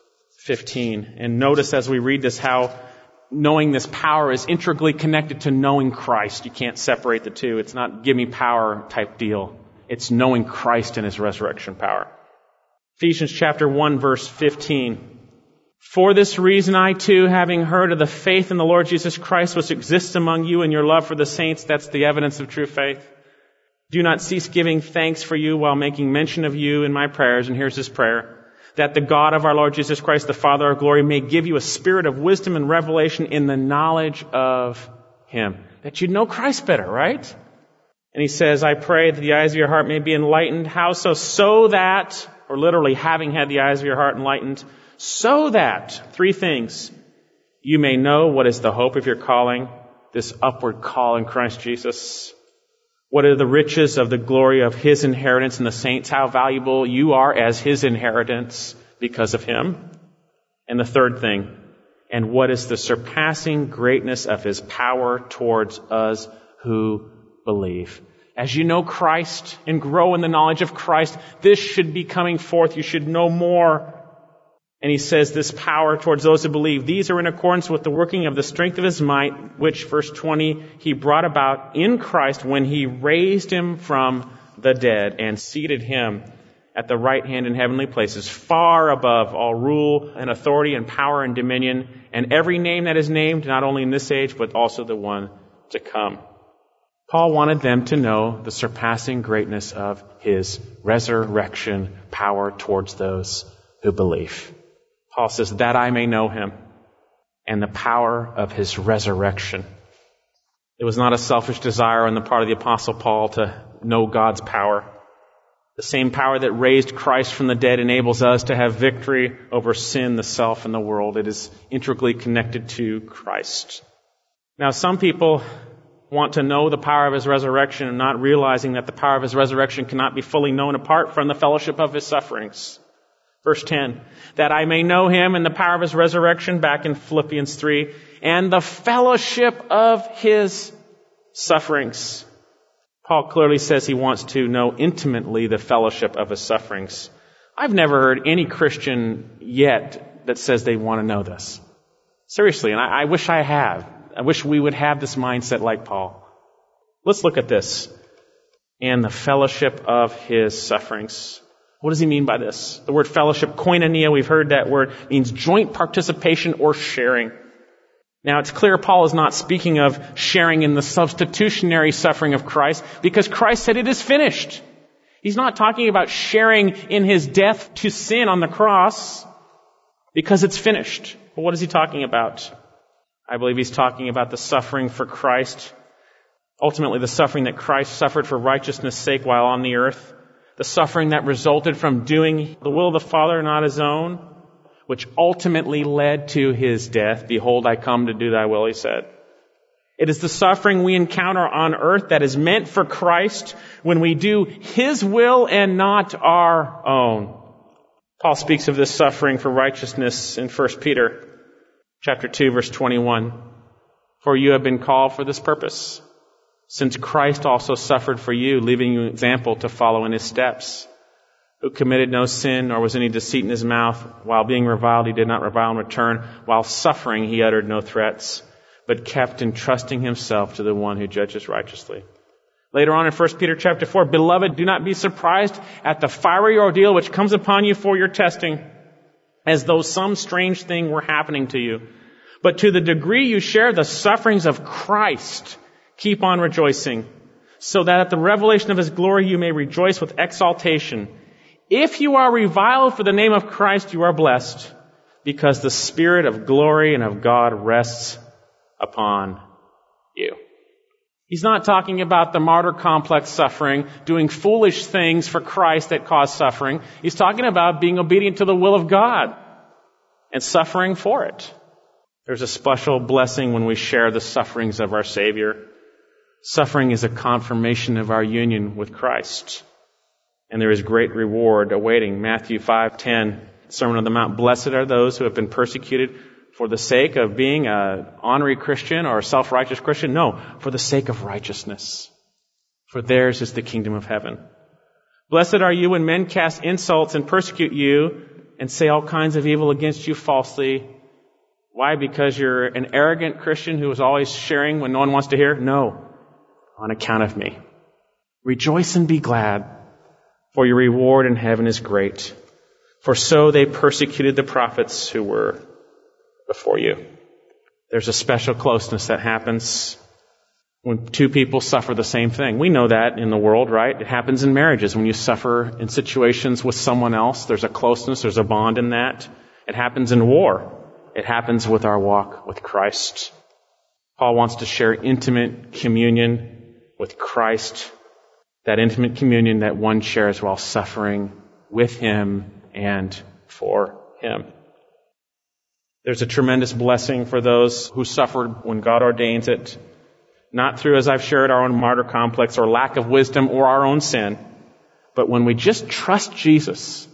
15. And notice as we read this how knowing this power is integrally connected to knowing Christ. You can't separate the two. It's not give me power type deal. It's knowing Christ and his resurrection power. Ephesians chapter 1 verse 15. For this reason I too, having heard of the faith in the Lord Jesus Christ which exists among you and your love for the saints, that's the evidence of true faith, do not cease giving thanks for you while making mention of you in my prayers. And here's his prayer. That the God of our Lord Jesus Christ, the Father of glory, may give you a spirit of wisdom and revelation in the knowledge of him. That you know Christ better, right? And he says, I pray that the eyes of your heart may be enlightened. How so? So that, or literally having had the eyes of your heart enlightened, so that, three things, you may know what is the hope of your calling, this upward call in Christ Jesus. What are the riches of the glory of his inheritance in the saints? How valuable you are as his inheritance because of him. And the third thing, and what is the surpassing greatness of his power towards us who believe. As you know Christ and grow in the knowledge of Christ, this should be coming forth. You should know more. And he says this power towards those who believe. These are in accordance with the working of the strength of his might, which, verse 20, he brought about in Christ when he raised him from the dead and seated him at the right hand in heavenly places, far above all rule and authority and power and dominion, and every name that is named, not only in this age, but also the one to come. Paul wanted them to know the surpassing greatness of his resurrection power towards those who believe. Paul says, that I may know him and the power of his resurrection. It was not a selfish desire on the part of the Apostle Paul to know God's power. The same power that raised Christ from the dead enables us to have victory over sin, the self, and the world. It is integrally connected to Christ. Now, some people want to know the power of his resurrection and not realizing that the power of his resurrection cannot be fully known apart from the fellowship of his sufferings. Verse 10, that I may know him and the power of his resurrection, back in Philippians 3, and the fellowship of his sufferings. Paul clearly says he wants to know intimately the fellowship of his sufferings. I've never heard any Christian yet that says they want to know this. Seriously, and I wish I have. I wish we would have this mindset like Paul. Let's look at this. And the fellowship of his sufferings. What does he mean by this? The word fellowship, koinonia, we've heard that word, means joint participation or sharing. Now, it's clear Paul is not speaking of sharing in the substitutionary suffering of Christ, because Christ said it is finished. He's not talking about sharing in his death to sin on the cross, because it's finished. But what is he talking about? I believe he's talking about the suffering for Christ. Ultimately, the suffering that Christ suffered for righteousness' sake while on the earth. The suffering that resulted from doing the will of the Father, not his own, which ultimately led to his death. Behold, I come to do thy will, he said. It is the suffering we encounter on earth that is meant for Christ when we do his will and not our own. Paul speaks of this suffering for righteousness in 1 Peter chapter 2, verse 21. For you have been called for this purpose, since Christ also suffered for you, leaving you an example to follow in his steps, who committed no sin, nor was any deceit in his mouth. While being reviled, he did not revile in return. While suffering, he uttered no threats, but kept entrusting himself to the one who judges righteously. Later on in 1 Peter chapter 4, Beloved, do not be surprised at the fiery ordeal which comes upon you for your testing, as though some strange thing were happening to you. But to the degree you share the sufferings of Christ, keep on rejoicing, so that at the revelation of his glory you may rejoice with exaltation. If you are reviled for the name of Christ, you are blessed, because the Spirit of glory and of God rests upon you. He's not talking about the martyr complex suffering, doing foolish things for Christ that cause suffering. He's talking about being obedient to the will of God and suffering for it. There's a special blessing when we share the sufferings of our Savior. Suffering is a confirmation of our union with Christ. and there is great reward awaiting. Matthew 5:10, Sermon on the Mount. Blessed are those who have been persecuted for the sake of being an honorary Christian or a self-righteous Christian. No, for the sake of righteousness. For theirs is the kingdom of heaven. Blessed are you when men cast insults and persecute you and say all kinds of evil against you falsely. Why? Because you're an arrogant Christian who is always sharing when no one wants to hear? No, on account of me. Rejoice and be glad, for your reward in heaven is great. For so they persecuted the prophets who were before you. There's a special closeness that happens when two people suffer the same thing. We know that in the world, right? It happens in marriages. When you suffer in situations with someone else, there's a closeness, there's a bond in that. It happens in war. It happens with our walk with Christ. Paul wants to share intimate communion with Christ, that intimate communion that one shares while suffering with Him and for Him. There's a tremendous blessing for those who suffered when God ordains it, not through, as I've shared, our own martyr complex or lack of wisdom or our own sin, but when we just trust Jesus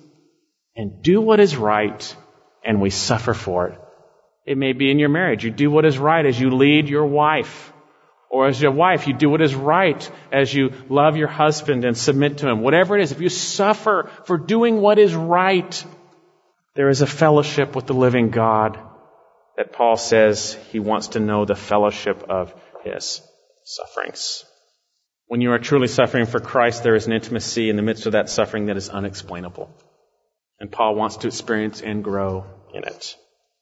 and do what is right and we suffer for it. It may be in your marriage. You do what is right as you lead your wife. Or as your wife, you do what is right as you love your husband and submit to him. Whatever it is, if you suffer for doing what is right, there is a fellowship with the living God that Paul says he wants to know the fellowship of his sufferings. When you are truly suffering for Christ, there is an intimacy in the midst of that suffering that is unexplainable. And Paul wants to experience and grow in it.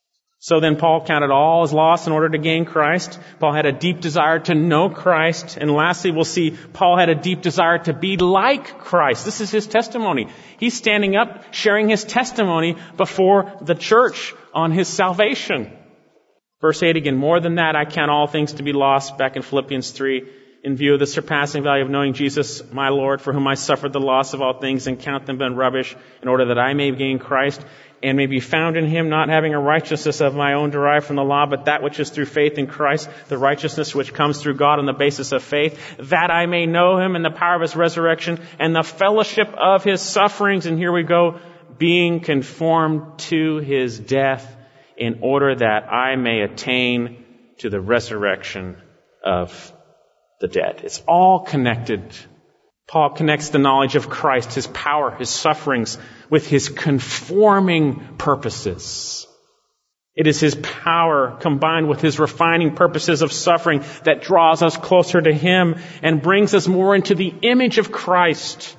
So then Paul counted all as loss in order to gain Christ. Paul had a deep desire to know Christ. And lastly, we'll see Paul had a deep desire to be like Christ. This is his testimony. He's standing up, sharing his testimony before the church on his salvation. Verse 8 again, more than that, I count all things to be lost, back in Philippians 3, in view of the surpassing value of knowing Jesus, my Lord, for whom I suffered the loss of all things and count them but rubbish, in order that I may gain Christ and may be found in Him, not having a righteousness of my own derived from the law, but that which is through faith in Christ, the righteousness which comes through God on the basis of faith, that I may know Him and the power of His resurrection and the fellowship of His sufferings. And here we go, being conformed to His death, in order that I may attain to the resurrection of the dead. It's all connected. Paul connects the knowledge of Christ, His power, His sufferings, with His conforming purposes. It is His power combined with His refining purposes of suffering that draws us closer to Him and brings us more into the image of Christ.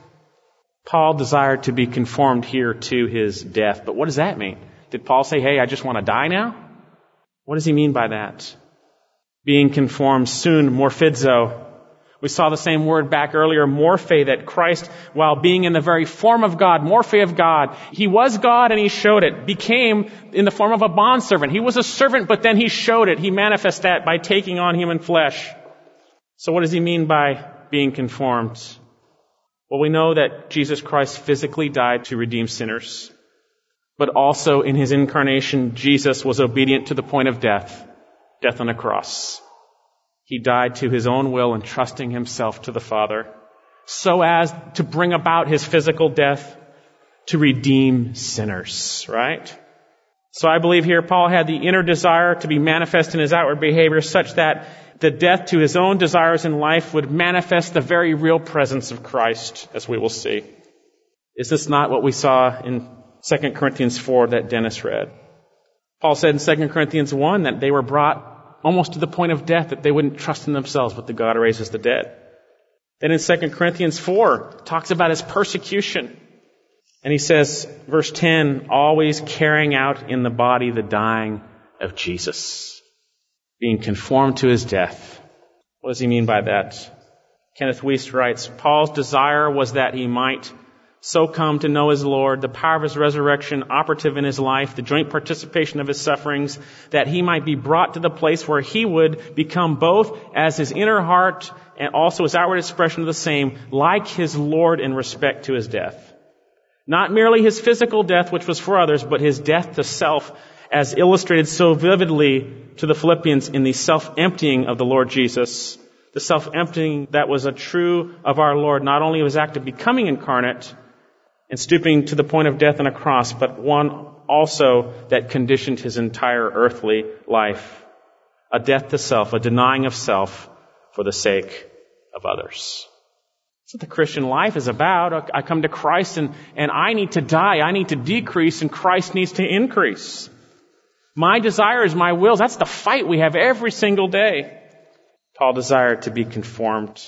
Paul desired to be conformed here to His death. But what does that mean? Did Paul say, hey, I just want to die now? What does he mean by that? Being conformed soon, morphizo. We saw the same word back earlier, morphe, that Christ, while being in the very form of God, morphe of God, He was God and He showed it, became in the form of a bondservant. He was a servant, but then He showed it. He manifested that by taking on human flesh. So what does He mean by being conformed? Well, we know that Jesus Christ physically died to redeem sinners. But also in His incarnation, Jesus was obedient to the point of death on a cross. He died to His own will, entrusting Himself to the Father, so as to bring about His physical death to redeem sinners, right? So I believe here Paul had the inner desire to be manifest in his outward behavior such that the death to his own desires in life would manifest the very real presence of Christ, as we will see. Is this not what we saw in 2 Corinthians 4 that Dennis read? Paul said in 2 Corinthians 1 that they were brought almost to the point of death, that they wouldn't trust in themselves, but the God who raises the dead. Then in 2 Corinthians 4, talks about his persecution. And he says, verse 10, always carrying out in the body the dying of Jesus, being conformed to His death. What does he mean by that? Kenneth Wuest writes, Paul's desire was that he might so come to know his Lord, the power of His resurrection operative in his life, the joint participation of His sufferings, that he might be brought to the place where he would become both as his inner heart and also his outward expression of the same, like his Lord in respect to His death. Not merely His physical death, which was for others, but His death to self, as illustrated so vividly to the Philippians in the self-emptying of the Lord Jesus. The self-emptying that was a true of our Lord, not only of His act of becoming incarnate, and stooping to the point of death on a cross, but one also that conditioned his entire earthly life. A death to self, a denying of self for the sake of others. That's what the Christian life is about. I come to Christ and I need to die. I need to decrease and Christ needs to increase. My desires, my wills, that's the fight we have every single day. Paul desired to be conformed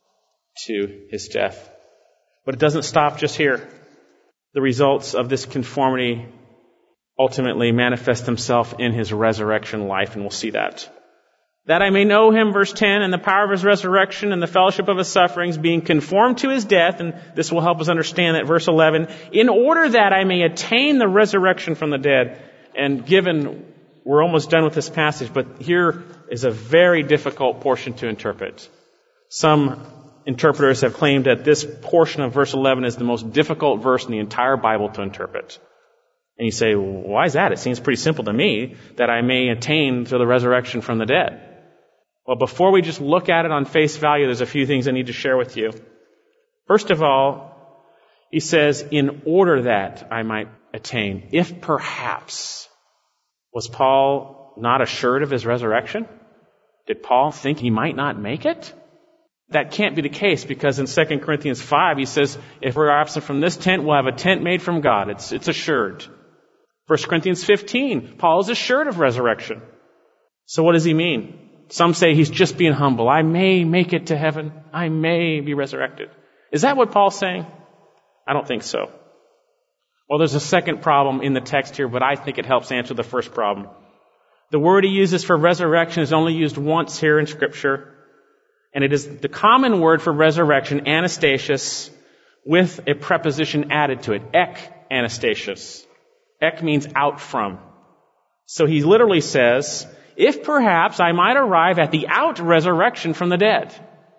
to his death. But it doesn't stop just here. The results of this conformity ultimately manifest themselves in his resurrection life, and we'll see that. That I may know him, verse 10, and the power of his resurrection and the fellowship of his sufferings, being conformed to his death, and this will help us understand that, verse 11, in order that I may attain the resurrection from the dead. And given, we're almost done with this passage, but here is a very difficult portion to interpret. Some interpreters have claimed that this portion of verse 11 is the most difficult verse in the entire Bible to interpret. And you say, well, why is that? It seems pretty simple to me, that I may attain to the resurrection from the dead. Well, before we just look at it on face value, there's a few things I need to share with you. First of all, he says, in order that I might attain, if perhaps. Was Paul not assured of his resurrection? Did Paul think he might not make it? That can't be the case, because in 2 Corinthians 5, he says, if we're absent from this tent, we'll have a tent made from God. It's assured. 1 Corinthians 15, Paul is assured of resurrection. So what does he mean? Some say he's just being humble. I may make it to heaven. I may be resurrected. Is that what Paul's saying? I don't think so. Well, there's a second problem in the text here, but I think it helps answer the first problem. The word he uses for resurrection is only used once here in Scripture, and it is the common word for resurrection, anastasios, with a preposition added to it, ek anastasios. Ek means out from. So he literally says, if perhaps I might arrive at the out resurrection from the dead.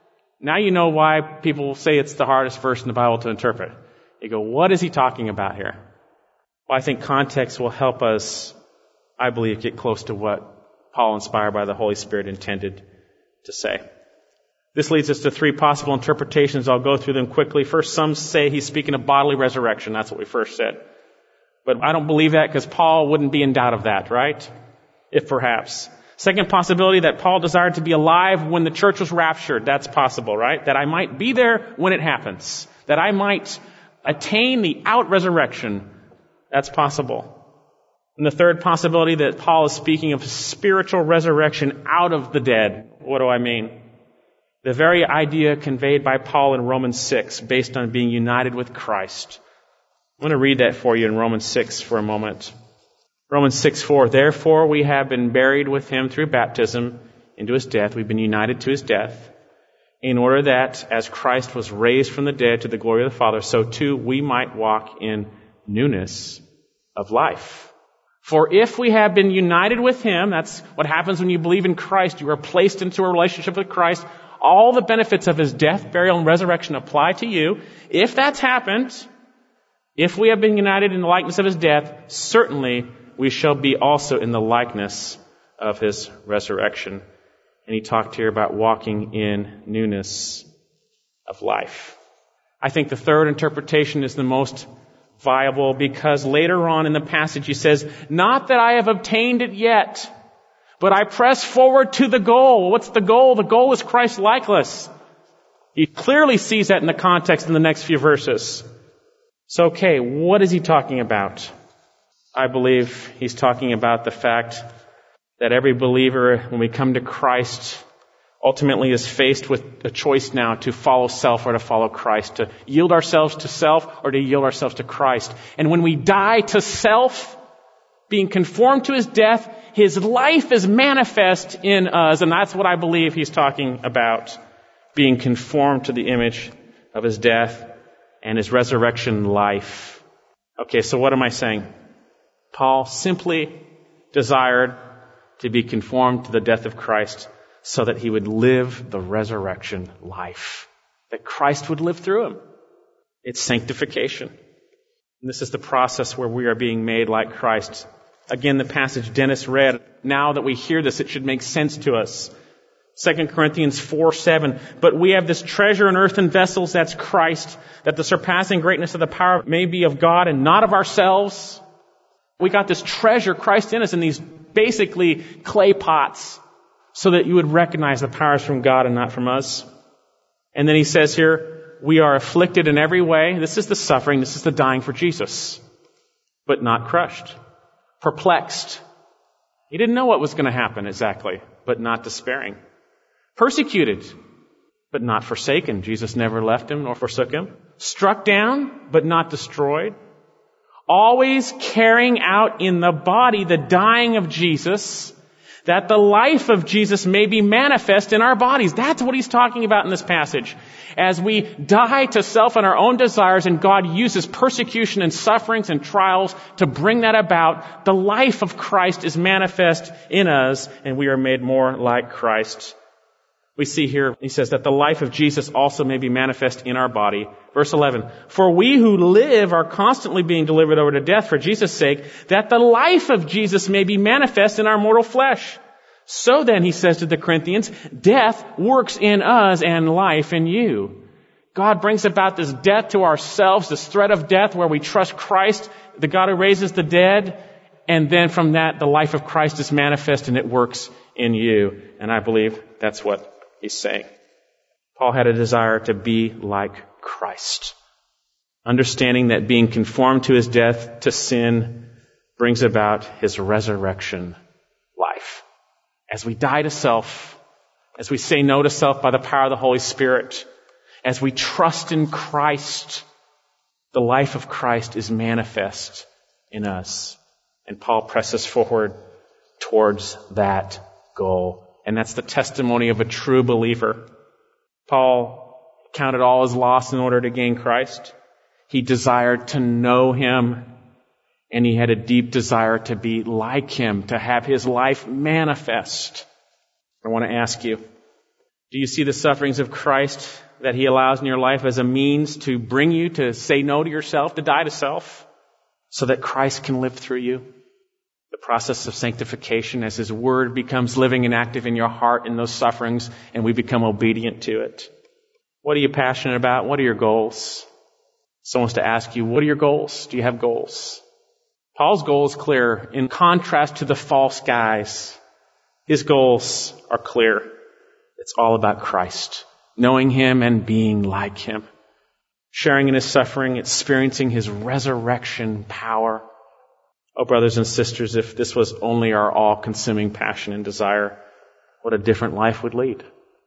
Now you know why people say it's the hardest verse in the Bible to interpret. You go, what is he talking about here? Well, I think context will help us, I believe, get close to what Paul, inspired by the Holy Spirit, intended to say. This leads us to three possible interpretations. I'll go through them quickly. First, some say he's speaking of bodily resurrection. That's what we first said. But I don't believe that, because Paul wouldn't be in doubt of that, right? If perhaps. Second possibility, that Paul desired to be alive when the church was raptured. That's possible, right? That I might be there when it happens. That I might attain the out resurrection. That's possible. And the third possibility, that Paul is speaking of spiritual resurrection out of the dead. What do I mean? The very idea conveyed by Paul in Romans 6, based on being united with Christ. I'm going to read that for you in Romans 6 for a moment. Romans 6:4, therefore we have been buried with him through baptism into his death. We've been united to his death, in order that, as Christ was raised from the dead to the glory of the Father, so too we might walk in newness of life. For if we have been united with him, that's what happens when you believe in Christ. You are placed into a relationship with Christ. All the benefits of his death, burial, and resurrection apply to you. If that's happened, if we have been united in the likeness of his death, certainly we shall be also in the likeness of his resurrection. And he talked here about walking in newness of life. I think the third interpretation is the most viable, because later on in the passage he says, not that I have obtained it yet, but I press forward to the goal. What's the goal? The goal is Christ's likeness. He clearly sees that in the context in the next few verses. So, okay, what is he talking about? I believe he's talking about the fact that every believer, when we come to Christ, ultimately is faced with a choice now to follow self or to follow Christ, to yield ourselves to self or to yield ourselves to Christ. And when we die to self, being conformed to his death, his life is manifest in us. And that's what I believe he's talking about, being conformed to the image of his death and his resurrection life. Okay, so what am I saying? Paul simply desired to be conformed to the death of Christ so that he would live the resurrection life, that Christ would live through him. It's sanctification. And this is the process where we are being made like Christ. Again, the passage Dennis read, now that we hear this, it should make sense to us. 2 Corinthians 4:7. But we have this treasure in earthen vessels, that's Christ, that the surpassing greatness of the power may be of God and not of ourselves. We got this treasure, Christ in us, in these basically clay pots, so that you would recognize the powers from God and not from us. And then he says here, we are afflicted in every way. This is the suffering, this is the dying for Jesus. But not crushed. Perplexed. He didn't know what was going to happen exactly, but not despairing. Persecuted, but not forsaken. Jesus never left him nor forsook him. Struck down, but not destroyed. Always carrying out in the body the dying of Jesus, that the life of Jesus may be manifest in our bodies. That's what he's talking about in this passage. As we die to self and our own desires, and God uses persecution and sufferings and trials to bring that about, the life of Christ is manifest in us, and we are made more like Christ. We see here, he says that the life of Jesus also may be manifest in our body. Verse 11, for we who live are constantly being delivered over to death for Jesus' sake, that the life of Jesus may be manifest in our mortal flesh. So then, he says to the Corinthians, death works in us and life in you. God brings about this death to ourselves, this threat of death where we trust Christ, the God who raises the dead, and then from that, the life of Christ is manifest and it works in you. And I believe that's what he's saying. Paul had a desire to be like Christ, understanding that being conformed to his death to sin brings about his resurrection life. As we die to self, as we say no to self by the power of the Holy Spirit, as we trust in Christ, the life of Christ is manifest in us. And Paul presses forward towards that goal. And that's the testimony of a true believer. Paul counted all as loss in order to gain Christ. He desired to know him, and he had a deep desire to be like him, to have his life manifest. I want to ask you, do you see the sufferings of Christ that he allows in your life as a means to bring you to say no to yourself, to die to self, so that Christ can live through you? The process of sanctification as his word becomes living and active in your heart in those sufferings, and we become obedient to it. What are you passionate about? What are your goals? Someone wants to ask you, what are your goals? Do you have goals? Paul's goal is clear. In contrast to the false guys, his goals are clear. It's all about Christ, knowing him and being like him, sharing in his suffering, experiencing his resurrection power. Oh, brothers and sisters, if this was only our all-consuming passion and desire, what a different life would lead.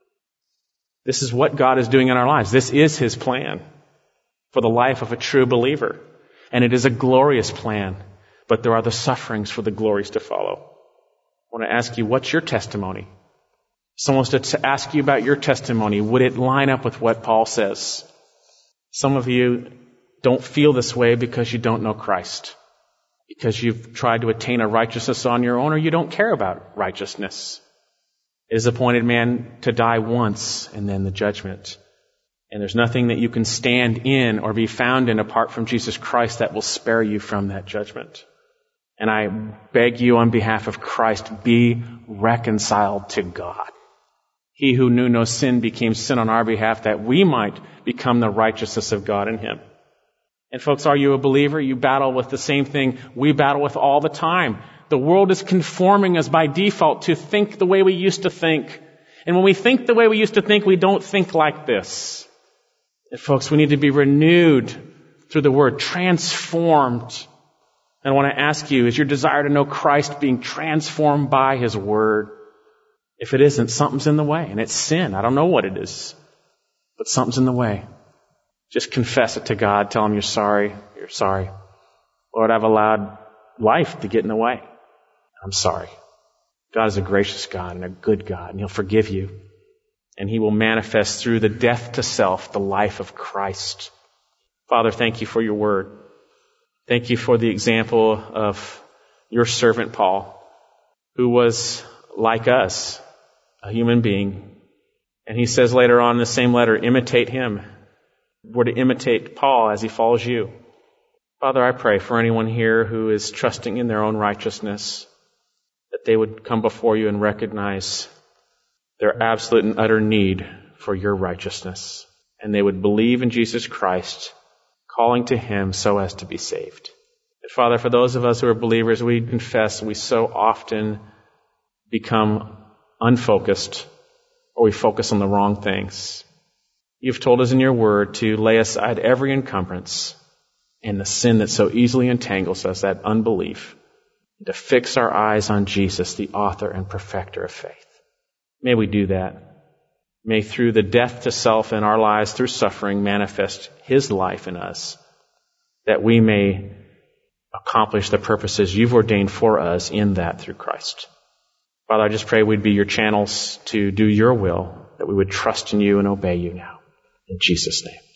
This is what God is doing in our lives. This is his plan for the life of a true believer. And it is a glorious plan, but there are the sufferings for the glories to follow. I want to ask you, what's your testimony? Someone wants to ask you about your testimony. Would it line up with what Paul says? Some of you don't feel this way because you don't know Christ, because you've tried to attain a righteousness on your own, or you don't care about righteousness. It is appointed man to die once and then the judgment. And there's nothing that you can stand in or be found in apart from Jesus Christ that will spare you from that judgment. And I beg you on behalf of Christ, be reconciled to God. He who knew no sin became sin on our behalf that we might become the righteousness of God in him. And folks, are you a believer? You battle with the same thing we battle with all the time. The world is conforming us by default to think the way we used to think. And when we think the way we used to think, we don't think like this. And folks, we need to be renewed through the word, transformed. And I want to ask you, is your desire to know Christ being transformed by his word? If it isn't, something's in the way, and it's sin. I don't know what it is, but something's in the way. Just confess it to God. Tell him you're sorry. You're sorry. Lord, I've allowed life to get in the way. I'm sorry. God is a gracious God and a good God, and he'll forgive you. And he will manifest through the death to self, the life of Christ. Father, thank you for your word. Thank you for the example of your servant Paul, who was like us, a human being. And he says later on in the same letter, imitate him. We're to imitate Paul as he follows you. Father, I pray for anyone here who is trusting in their own righteousness, that they would come before you and recognize their absolute and utter need for your righteousness. And they would believe in Jesus Christ, calling to Him so as to be saved. And Father, for those of us who are believers, we confess we so often become unfocused, or we focus on the wrong things. You've told us in your word to lay aside every encumbrance and the sin that so easily entangles us, that unbelief, and to fix our eyes on Jesus, the author and perfecter of faith. May we do that. May through the death to self in our lives, through suffering, manifest His life in us, that we may accomplish the purposes you've ordained for us in that through Christ. Father, I just pray we'd be your channels to do your will, that we would trust in you and obey you now. In Jesus' name.